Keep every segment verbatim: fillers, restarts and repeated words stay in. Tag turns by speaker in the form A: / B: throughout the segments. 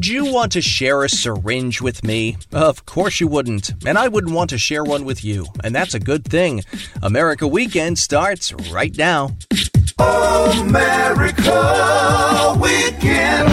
A: Would you want to share a syringe with me? Of course you wouldn't. And I wouldn't want to share one with you. And that's a good thing. America Weekend starts right now.
B: America Weekend.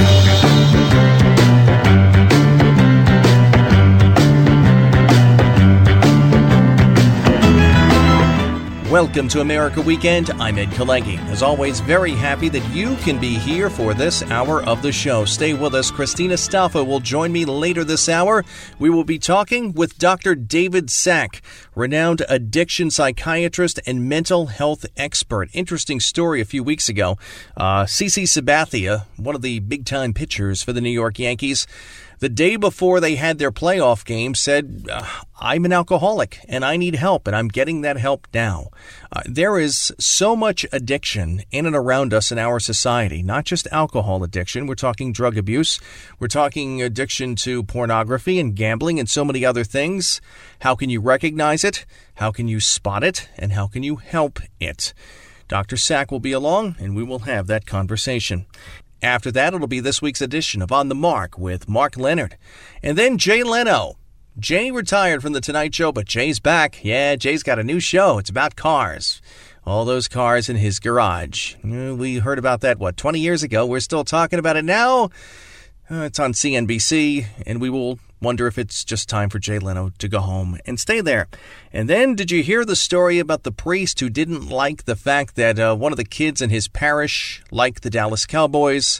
A: Welcome to America Weekend. I'm Ed Kalengi. As always, very happy that you can be here for this hour of the show. Stay with us. Christina Staffa will join me later this hour. We will be talking with Doctor David Sack, renowned addiction psychiatrist and mental health expert. Interesting story a few weeks ago. Uh, CeCe Sabathia, one of the big-time pitchers for the New York Yankees, the day before they had their playoff game, said, uh, I'm an alcoholic and I need help, and I'm getting that help now. Uh, there is so much addiction in and around us in our society, not just alcohol addiction. We're talking drug abuse. We're talking addiction to pornography and gambling and so many other things. How can you recognize it? How can you spot it? And how can you help it? Doctor Sack will be along, and we will have that conversation. After that, it'll be this week's edition of On the Mark with Mark Leonard. And then Jay Leno. Jay retired from The Tonight Show, but Jay's back. Yeah, Jay's got a new show. It's about cars. All those cars in his garage. We heard about that, what, twenty years ago. We're still talking about it now. Uh, it's on C N B C, and we will wonder if it's just time for Jay Leno to go home and stay there. And then, did you hear the story about the priest who didn't like the fact that uh, one of the kids in his parish liked the Dallas Cowboys?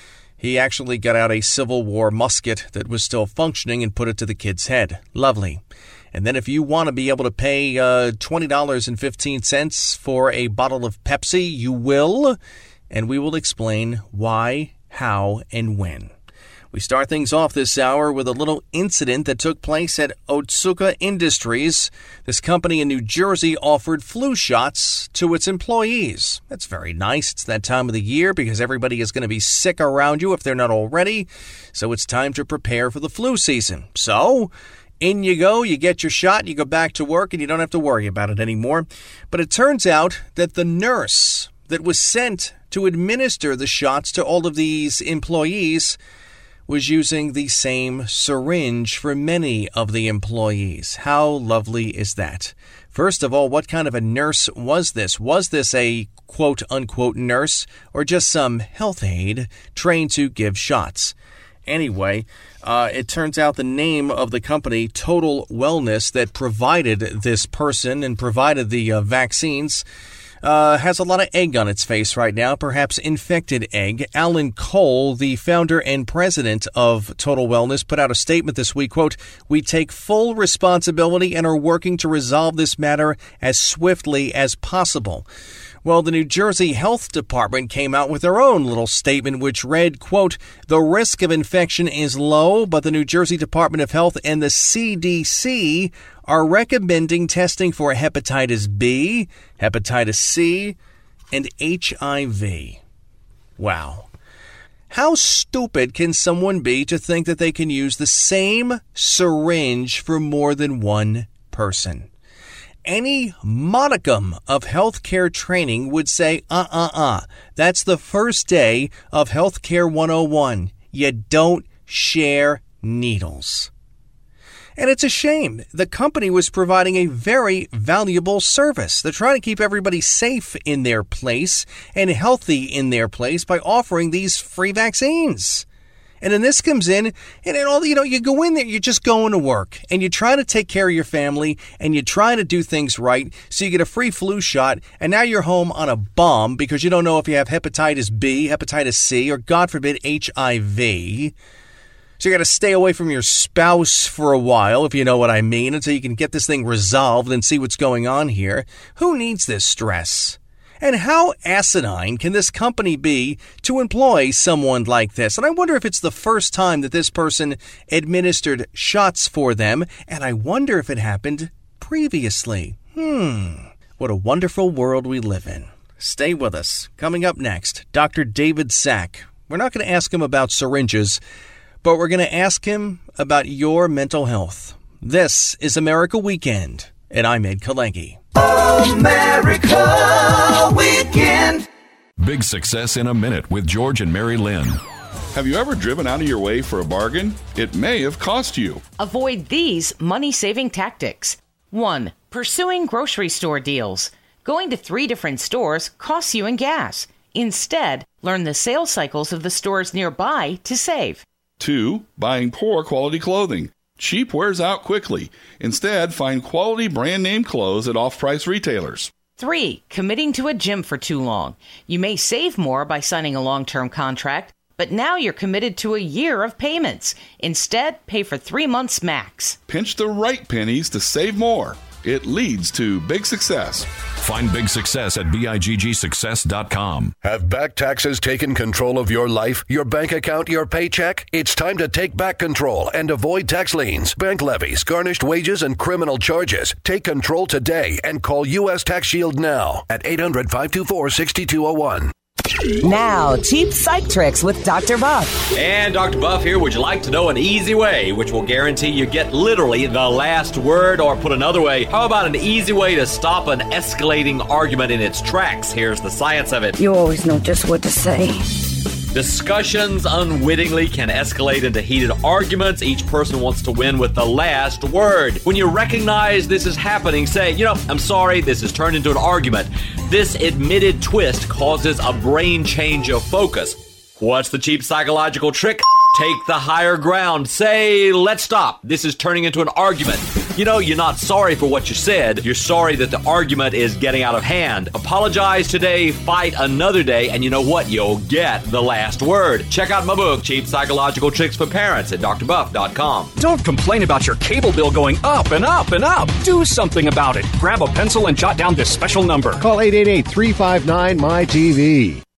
A: He actually got out a Civil War musket that was still functioning and put it to the kid's head. Lovely. And then if you want to be able to pay uh, twenty dollars and fifteen cents for a bottle of Pepsi, you will. And we will explain why, how, and when. We start things off this hour with a little incident that took place at Otsuka Industries. This company in New Jersey offered flu shots to its employees. That's very nice. It's that time of the year because everybody is going to be sick around you if they're not already. So it's time to prepare for the flu season. So in you go, you get your shot, you go back to work, and you don't have to worry about it anymore. But it turns out that the nurse that was sent to administer the shots to all of these employees was using the same syringe for many of the employees. How lovely is that? First of all, what kind of a nurse was this? Was this a quote-unquote nurse or just some health aide trained to give shots? Anyway, uh, it turns out the name of the company, Total Wellness, that provided this person and provided the uh, vaccines, Uh, has a lot of egg on its face right now, perhaps infected egg. Alan Cole, the founder and president of Total Wellness, put out a statement this week, quote, "We take full responsibility and are working to resolve this matter as swiftly as possible." Well, the New Jersey Health Department came out with their own little statement, which read, quote, "The risk of infection is low, but the New Jersey Department of Health and the C D C are recommending testing for hepatitis B, hepatitis C, and H I V. Wow. How stupid can someone be to think that they can use the same syringe for more than one person? Any modicum of healthcare training would say, uh-uh-uh, that's the first day of Healthcare one oh one. You don't share needles. And it's a shame. The company was providing a very valuable service. They're trying to keep everybody safe in their place and healthy in their place by offering these free vaccines. And then this comes in, and it all, you know, you go in there, you're just going to work, and you try to take care of your family, and you try to do things right, so you get a free flu shot, and now you're home on a bum because you don't know if you have hepatitis B, hepatitis C, or God forbid, H I V. So you got to stay away from your spouse for a while, if you know what I mean, until you can get this thing resolved and see what's going on here. Who needs this stress? And how asinine can this company be to employ someone like this? And I wonder if it's the first time that this person administered shots for them, and I wonder if it happened previously. Hmm, what a wonderful world we live in. Stay with us. Coming up next, Doctor David Sack. We're not going to ask him about syringes, but we're going to ask him about your mental health. This is America Weekend, and I'm Ed Kalengi.
B: America Weekend.
C: Big Success in a Minute with George and Mary Lynn. Have you ever driven out of your way for a bargain? It may have cost you.
D: Avoid these money-saving tactics. one. Pursuing grocery store deals. Going to three different stores costs you in gas. Instead, learn the sales cycles of the stores nearby to save.
C: two. Buying poor quality clothing. Cheap wears out quickly. Instead, find quality brand name clothes at off-price retailers.
D: three. Committing to a gym for too long. You may save more by signing a long-term contract, but now you're committed to a year of payments. Instead, pay for three months max.
C: Pinch the right pennies to save more. It leads to big success.
E: Find big success at big success dot com.
F: Have back taxes taken control of your life, your bank account, your paycheck? It's time to take back control and avoid tax liens, bank levies, garnished wages, and criminal charges. Take control today and call U S Tax Shield now at eight hundred, five two four, six two zero one.
G: Now, cheap psych tricks with Doctor Buff.
H: And Doctor Buff here. Would you like to know an easy way which will guarantee you get literally the last word? Or put another way, how about an easy way to stop an escalating argument in its tracks? Here's the science of it.
I: You always know just what to say.
H: Discussions unwittingly can escalate into heated arguments. Each person wants to win with the last word. When you recognize this is happening, say, you know, I'm sorry, this has turned into an argument. This admitted twist causes a brain change of focus. What's the cheap psychological trick? Take the higher ground. Say, let's stop. This is turning into an argument. You know, you're not sorry for what you said. You're sorry that the argument is getting out of hand. Apologize today, fight another day, and you know what? You'll get the last word. Check out my book, Cheap Psychological Tricks for Parents, at dr buff dot com.
J: Don't complain about your cable bill going up and up and up. Do something about it. Grab a pencil and jot down this special number.
K: Call eight eight eight, three five nine, M Y T V.